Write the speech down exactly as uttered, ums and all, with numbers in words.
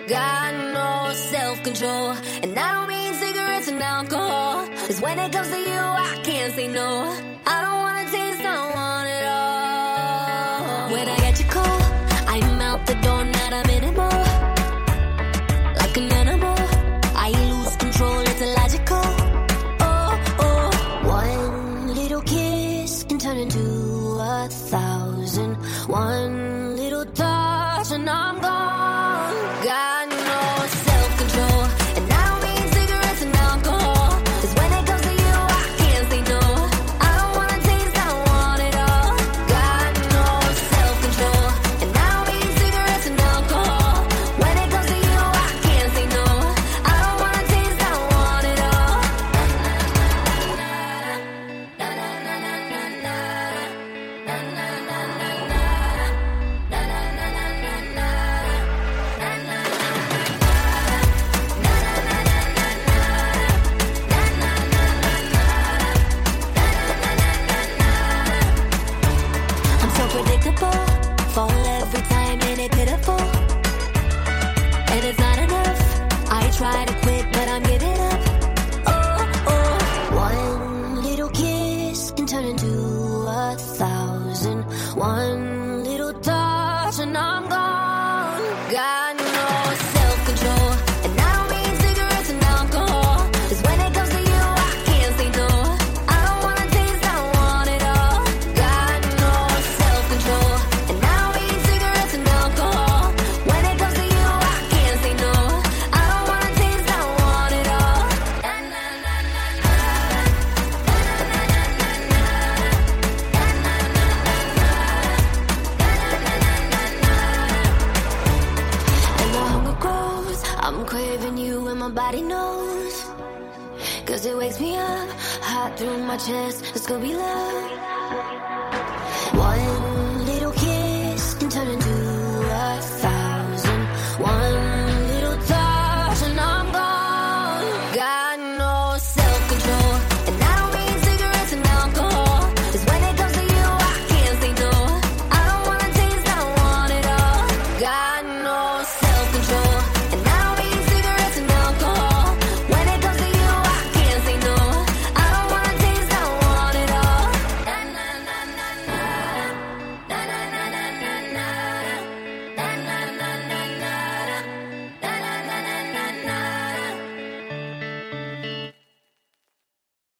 Got no self-control, and I don't mean cigarettes and alcohol. 'Cause when it comes to you, I can't say no. I don't wanna taste, I want it all. When I get your call, I'm out the door, not a minute more. Like an animal, I lose control, it's illogical. Oh, oh, one little kiss can turn into a thousand. One little touch and I'm gone. Got no self-control, and I don't mean cigarettes and alcohol. 'Cause when it comes to you, I can't say no. I don't wanna taste, I want it all. Got no self-control, and I don't mean cigarettes and alcohol. When it comes to you, I can't say no. I don't wanna taste, I want it all. I'm so predictable, fall every time and it's pitiful. And it's not enough, I try to quit but I'm giving up. Oh, oh, one little kiss can turn into a thousand. One little touch and I'm gone. Got no self-control, and I don't mean cigarettes and alcohol. 'Cause when it comes to you, I can't say no. I don't wanna taste, I want it all. Got no self-control, and I don't mean cigarettes and alcohol. When it comes to you, I can't say no. I don't wanna taste, I want it all. And the hunger grows, I'm craving you and my body knows. 'Cause it wakes me up, hot through my chest, it's gonna be love. One